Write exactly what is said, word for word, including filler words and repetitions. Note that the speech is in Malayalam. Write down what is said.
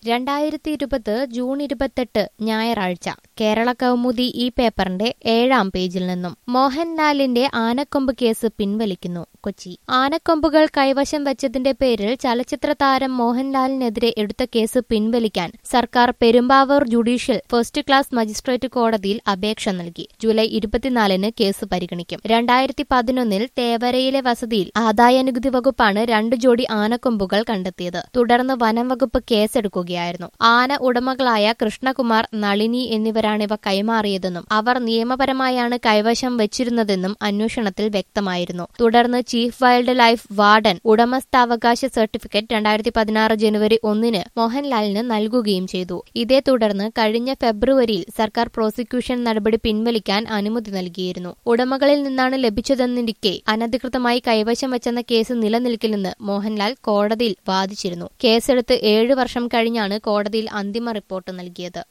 രണ്ടായിരത്തി ഇരുപത് ജൂൺ ഇരുപത്തെട്ട് ഞായറാഴ്ച കേരള കൗമുദി ഈ പേപ്പറിന്റെ ഏഴാം പേജിൽ നിന്നും മോഹൻലാലിന്റെ ആനക്കൊമ്പ് കേസ് പിൻവലിക്കുന്നു. കൊച്ചി. ആനക്കൊമ്പുകൾ കൈവശം വെച്ചതിന്റെ പേരിൽ ചലച്ചിത്ര താരം മോഹൻലാലിനെതിരെ എടുത്ത കേസ് പിൻവലിക്കാൻ സർക്കാർ Perumbavoor judicial first class magistrate കോടതിയിൽ അപേക്ഷ നൽകി. ജൂലൈ ഇരുപത്തിനാലിന് കേസ് പരിഗണിക്കും. രണ്ടായിരത്തി പതിനൊന്നിൽ തേവരയിലെ വസതിയിൽ ആദായനികുതി വകുപ്പാണ് രണ്ടു ജോഡി ആനക്കൊമ്പുകൾ കണ്ടെത്തിയത്. തുടർന്ന് വനം വകുപ്പ് കേസെടുക്കുകയായിരുന്നു. ആന ഉടമകളായ കൃഷ്ണകുമാർ, നളിനി എന്നിവരാണിവ കൈമാറിയതെന്നും അവർ നിയമപരമായാണ് കൈവശം വെച്ചിരുന്നതെന്നും അന്വേഷണത്തിൽ വ്യക്തമായിരുന്നു. തുടർന്ന് ചീഫ് വൈൽഡ് ലൈഫ് വാർഡൻ ഉടമസ്ഥാവകാശ സർട്ടിഫിക്കറ്റ് രണ്ടായിരത്തി പതിനാറ് ജനുവരി ഒന്നിന് മോഹൻലാലിന് നൽകുകയും ചെയ്തു. ഇതേ തുടർന്ന് കഴിഞ്ഞ ഫെബ്രുവരിയിൽ സർക്കാർ പ്രോസിക്യൂഷൻ നടപടി പിൻവലിക്കാൻ അനുമതി നൽകിയിരുന്നു. ഉടമകളിൽ നിന്നാണ് ലഭിച്ചതെന്നിരിക്കെ അനധികൃതമായി കൈവശം വെച്ചെന്ന കേസ് നിലനിൽക്കില്ലെന്ന് മോഹൻലാൽ കോടതിയിൽ വാദിച്ചിരുന്നു. കേസെടുത്ത് ഏഴ് വർഷം കഴിഞ്ഞാണ് കോടതിയിൽ അന്തിമ റിപ്പോർട്ട് നൽകിയത്.